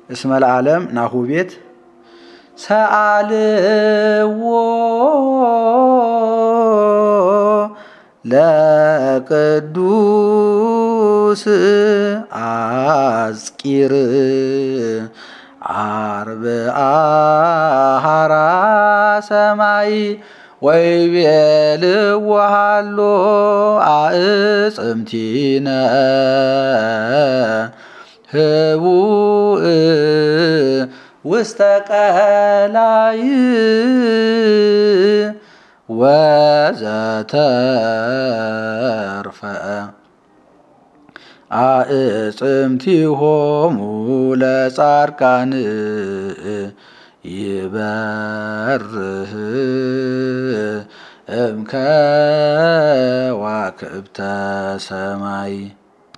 እስመ ለዓለም ናሁ ቤት ሰአልዎ ለቅዱስ አጽቂር አርብዓ ሀራ ሰማይ ወይቤልዎ ሀሎ አዕጽምቲነ ህቡእ ውስተ ቀላይ ወዘተርፈ አዕጽምቲሆሙ ለጻድቃን ይበርህ እምከዋክብተ ሰማይ